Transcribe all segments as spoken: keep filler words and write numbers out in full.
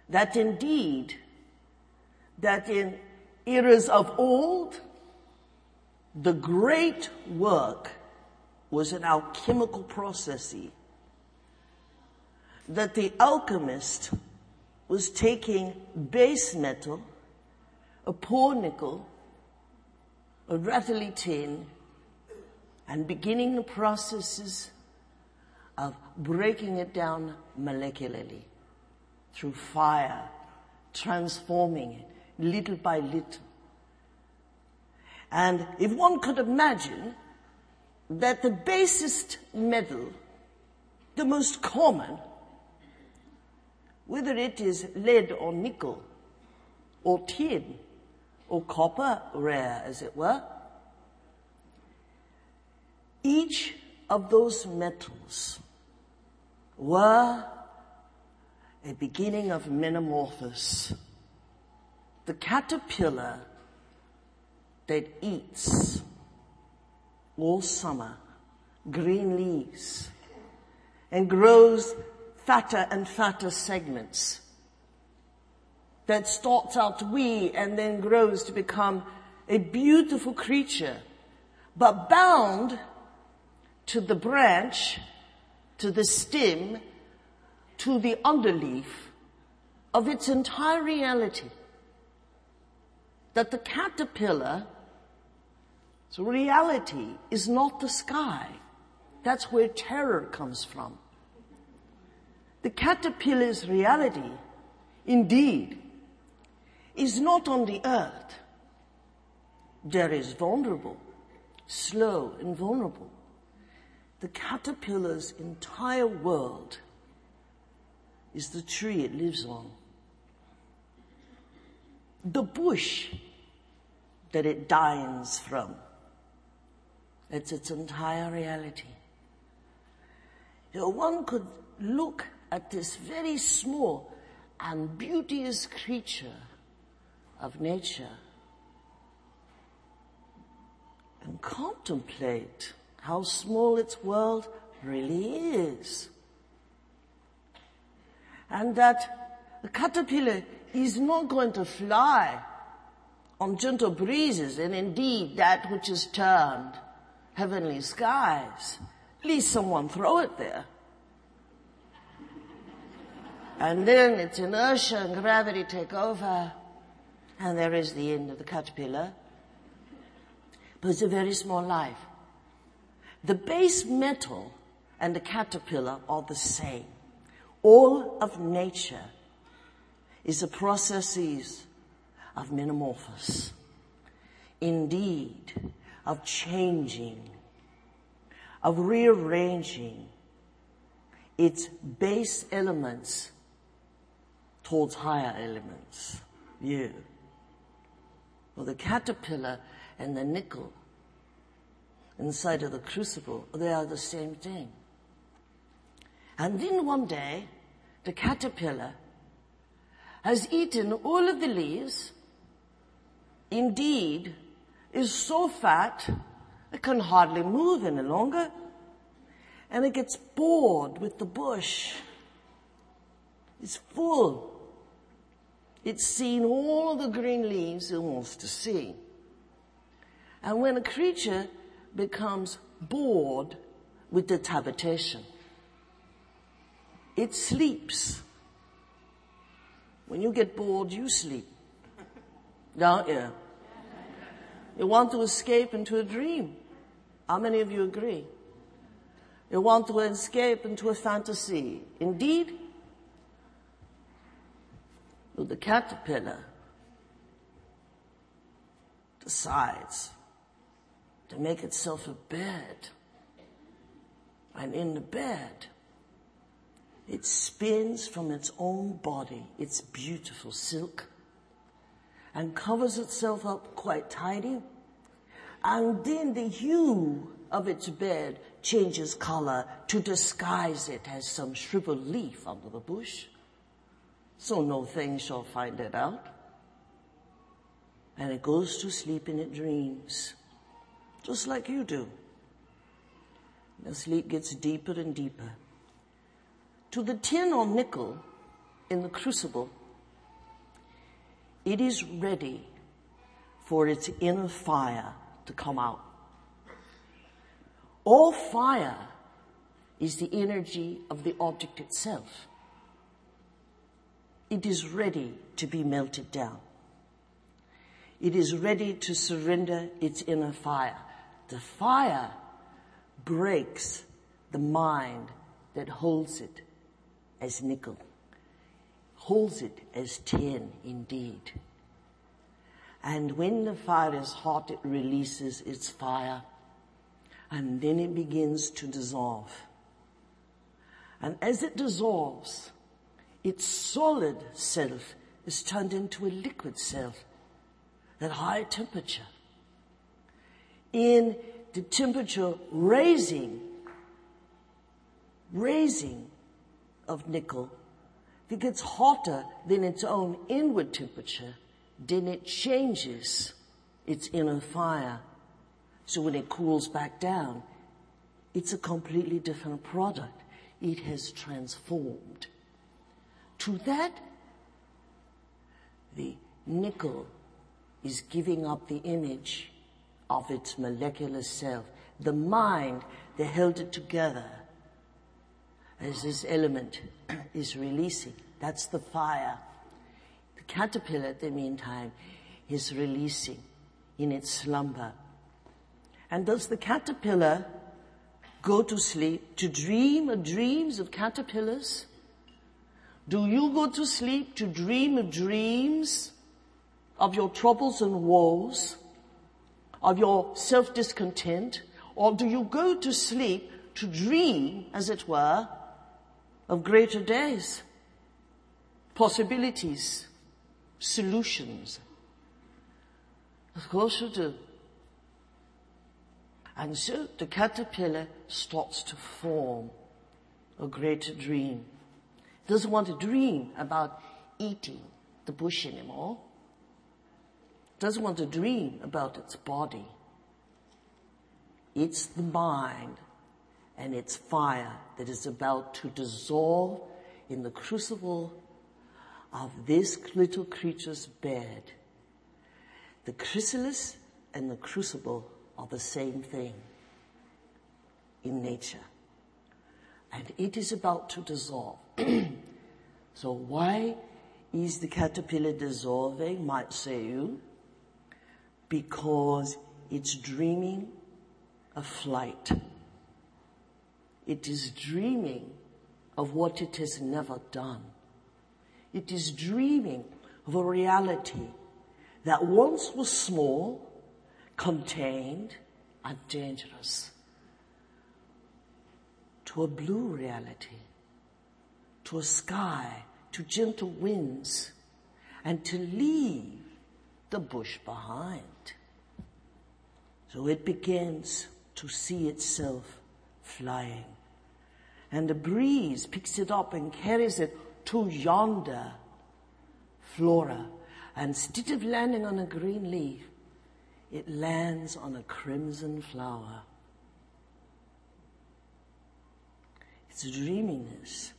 that indeed, that in eras of old, the great work was an alchemical process, that the alchemist was taking base metal, a poor nickel, a rattly tin, and beginning the processes of breaking it down molecularly through fire, transforming it little by little. And if one could imagine that the basest metal, the most common, whether it is lead or nickel or tin or copper, rare as it were, each of those metals were a beginning of metamorphosis. The caterpillar that eats all summer green leaves and grows fatter and fatter segments, that starts out wee and then grows to become a beautiful creature, but bound to the branch, to the stem, to the underleaf of its entire reality. That the caterpillar's reality is not the sky. That's where terror comes from. The caterpillar's reality, indeed, is not on the earth. There is vulnerable, slow and vulnerable. The caterpillar's entire world is the tree it lives on. The bush that it dines from. It's its entire reality. You know, one could look at this very small and beauteous creature of nature and contemplate how small its world really is. And that the caterpillar is not going to fly on gentle breezes, and indeed that which is termed heavenly skies. At least someone throw it there. And then its inertia and gravity take over, and there is the end of the caterpillar. But it's a very small life. The base metal and the caterpillar are the same. All of nature is a processes of metamorphosis. Indeed, of changing, of rearranging its base elements towards higher elements. You. Well, the caterpillar and the nickel inside of the crucible, they are the same thing. And then one day, the caterpillar has eaten all of the leaves, indeed, is so fat, it can hardly move any longer. And it gets bored with the bush. It's full. It's seen all the green leaves it wants to see. And when a creature becomes bored with its habitation, it sleeps. When you get bored, you sleep. Don't you? You want to escape into a dream. How many of you agree? You want to escape into a fantasy. Indeed, well, the caterpillar decides to make itself a bed. And in the bed, it spins from its own body its beautiful silk and covers itself up quite tidy. And then the hue of its bed changes color to disguise it as some shriveled leaf under the bush. So no thing shall find it out. And it goes to sleep in its dreams, just like you do. The sleep gets deeper and deeper. To the tin or nickel in the crucible, it is ready for its inner fire to come out. All fire is the energy of the object itself. It is ready to be melted down. It is ready to surrender its inner fire. The fire breaks the mind that holds it as nickel, holds it as tin indeed. And when the fire is hot, it releases its fire, and then it begins to dissolve. And as it dissolves, its solid self is turned into a liquid self at high temperature. In the temperature raising, raising of nickel, if it gets hotter than its own inward temperature, then it changes its inner fire. So when it cools back down, it's a completely different product. It has transformed. To that, the nickel is giving up the image of its molecular self. The mind that held it together as this element is releasing. That's the fire. The caterpillar, at the meantime, is releasing in its slumber. And does the caterpillar go to sleep to dream dreams of caterpillars? Do you go to sleep to dream of dreams of your troubles and woes, of your self-discontent? Or do you go to sleep to dream, as it were, of greater days, possibilities, solutions? Of course you do. And so the caterpillar starts to form a greater dream. It doesn't want to dream about eating the bush anymore. It doesn't want to dream about its body. It's the mind and its fire that is about to dissolve in the crucible of this little creature's bed. The chrysalis and the crucible are the same thing in nature. And it is about to dissolve. So why is the caterpillar dissolving, might say you? Because it's dreaming of flight. It is dreaming of what it has never done. It is dreaming of a reality that once was small, contained, and dangerous, to a blue reality, to a sky, to gentle winds, and to leave the bush behind. So it begins to see itself flying. And the breeze picks it up and carries it to yonder flora. And instead of landing on a green leaf, it lands on a crimson flower. It's a dreaminess.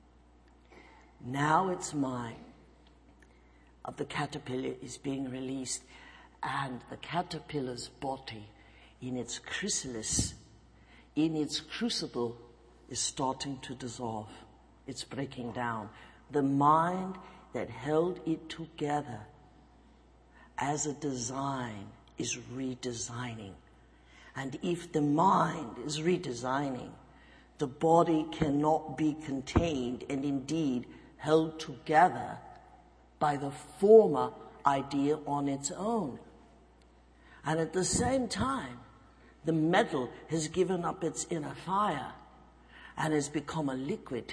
Now its mind of the caterpillar is being released, and the caterpillar's body in its chrysalis, in its crucible, is starting to dissolve. It's breaking down. The mind that held it together as a design is redesigning. And if the mind is redesigning, the body cannot be contained and indeed held together by the former idea on its own. And at the same time, the metal has given up its inner fire and has become a liquid.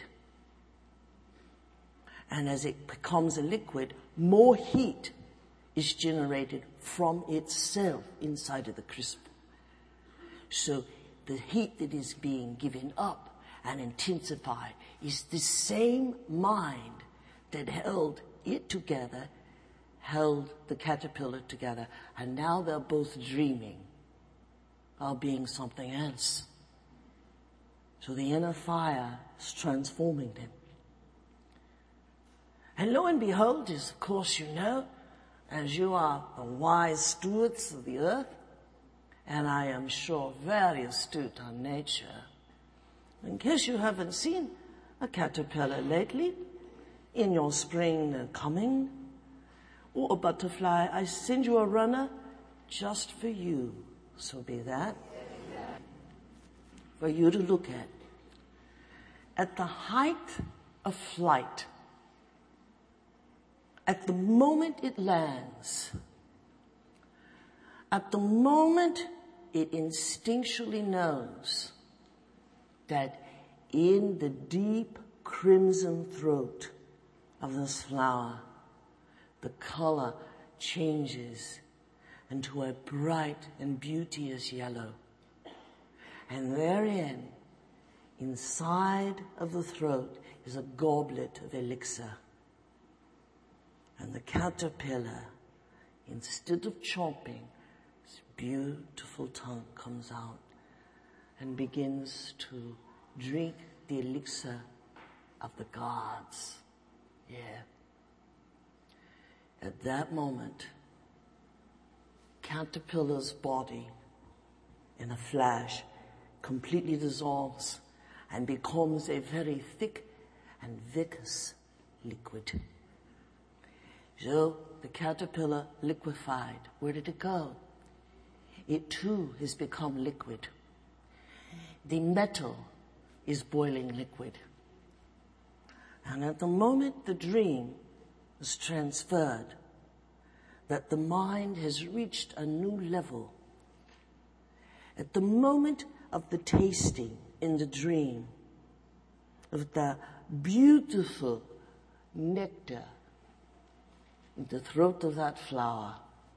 And as it becomes a liquid, more heat is generated from itself inside of the crucible. So the heat that is being given up and intensified is the same mind that held it together, held the caterpillar together, and now they're both dreaming of being something else. So the inner fire is transforming them. And lo and behold, as of course you know, as you are the wise stewards of the earth, and I am sure very astute on nature, in case you haven't seen a caterpillar lately, in your spring coming, or a butterfly, I send you a runner just for you. So be that. For you to look at. At the height of flight, at the moment it lands, at the moment it instinctually knows that in the deep crimson throat of this flower, the color changes into a bright and beauteous yellow. And therein, inside of the throat, is a goblet of elixir. And the caterpillar, instead of chomping, its beautiful tongue comes out and begins to drink the elixir of the gods. Yeah. At that moment, caterpillar's body, in a flash, completely dissolves and becomes a very thick and viscous liquid. So the caterpillar liquefied. Where did it go? It too has become liquid. The metal is boiling liquid. And at the moment the dream is transferred, that the mind has reached a new level, at the moment of the tasting in the dream of the beautiful nectar in the throat of that flower,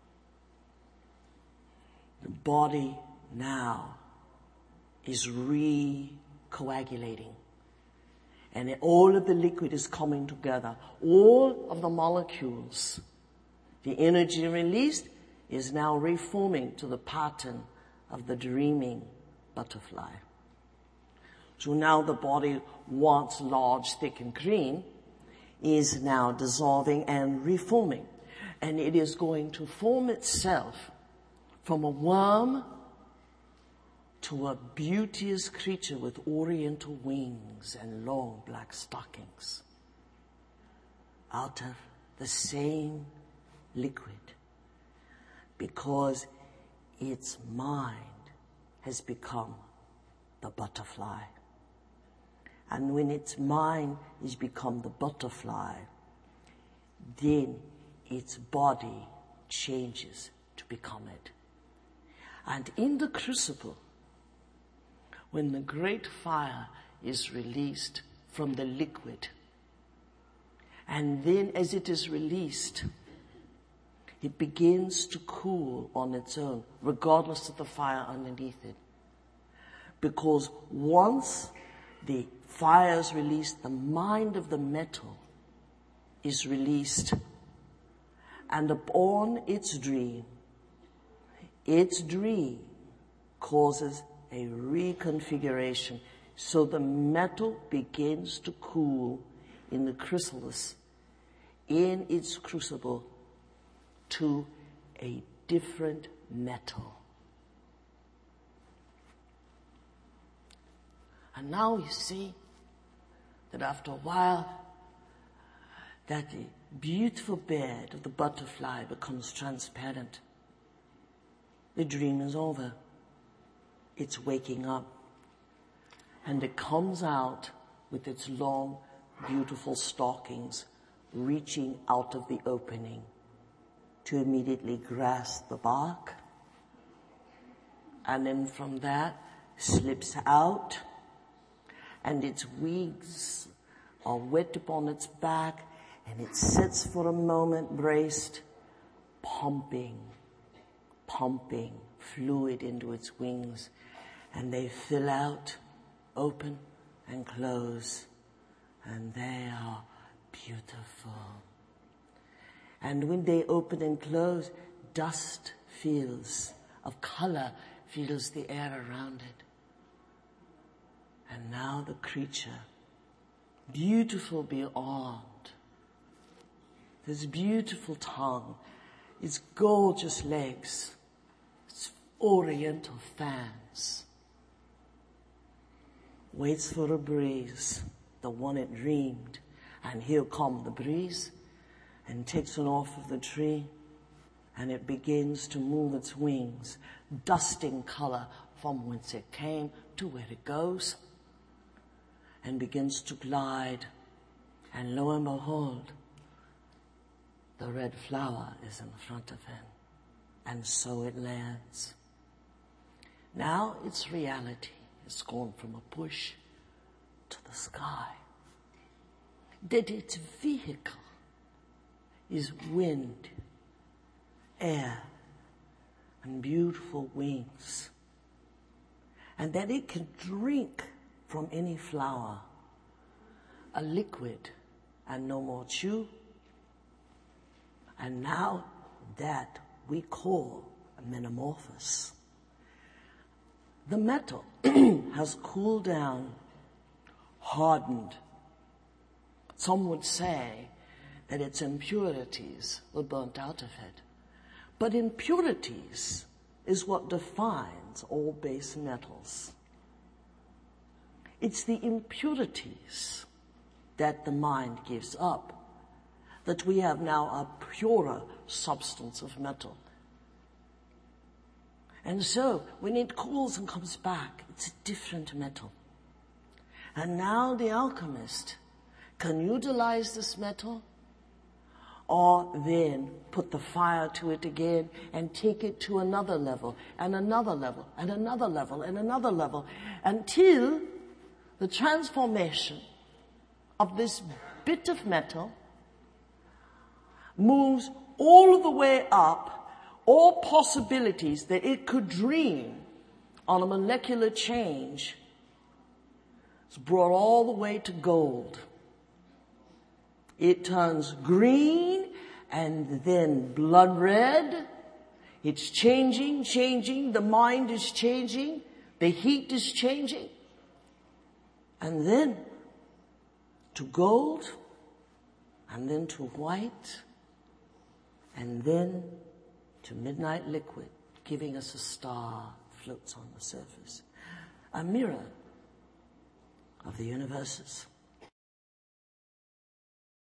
the body now is recoagulating. And all of the liquid is coming together. All of the molecules, the energy released is now reforming to the pattern of the dreaming butterfly. So now the body, once large, thick and green, is now dissolving and reforming. And it is going to form itself from a worm to a beauteous creature with oriental wings and long black stockings, out of the same liquid, because its mind has become the butterfly. And when its mind has become the butterfly, then its body changes to become it. And in the crucible, when the great fire is released from the liquid, and then as it is released, it begins to cool on its own, regardless of the fire underneath it. Because once the fire is released, the mind of the metal is released, and upon its dream, its dream causes a reconfiguration. So the metal begins to cool in the chrysalis, in its crucible, to a different metal. And now you see that after a while, that the beautiful bed of the butterfly becomes transparent. The dream is over. It's waking up. And it comes out with its long, beautiful stockings, reaching out of the opening to immediately grasp the bark. And then from that, slips out, and its wings are wet upon its back, and it sits for a moment braced, pumping, pumping fluid into its wings, and they fill out, open and close, and they are beautiful. And when they open and close, dust feels of color fills the air around it. And now the creature, beautiful beyond, this beautiful tongue its gorgeous legs, its oriental fans, waits for a breeze, the one it dreamed, and here come the breeze, and takes it off of the tree, and it begins to move its wings, dusting color from whence it came to where it goes, and begins to glide, and lo and behold, the red flower is in front of him, and so it lands. Now it's reality. It's gone from a bush to the sky. That its vehicle is wind, air, and beautiful wings. And that it can drink from any flower, a liquid, and no more chew. And now that we call a metamorphosis. The metal has cooled down, hardened. Some would say that its impurities were burnt out of it. But impurities is what defines all base metals. It's the impurities that the mind gives up, that we have now a purer substance of metal. And so, when it cools and comes back, it's a different metal. And now the alchemist can utilize this metal, or then put the fire to it again and take it to another level, and another level, and another level, and another level, until the transformation of this bit of metal moves all the way up all possibilities that it could dream on a molecular change. It's brought all the way to gold. It turns green and then blood red. It's changing, changing. The mind is changing. The heat is changing. And then to gold, and then to white, and then to midnight liquid, giving us a star that floats on the surface. A mirror of the universes.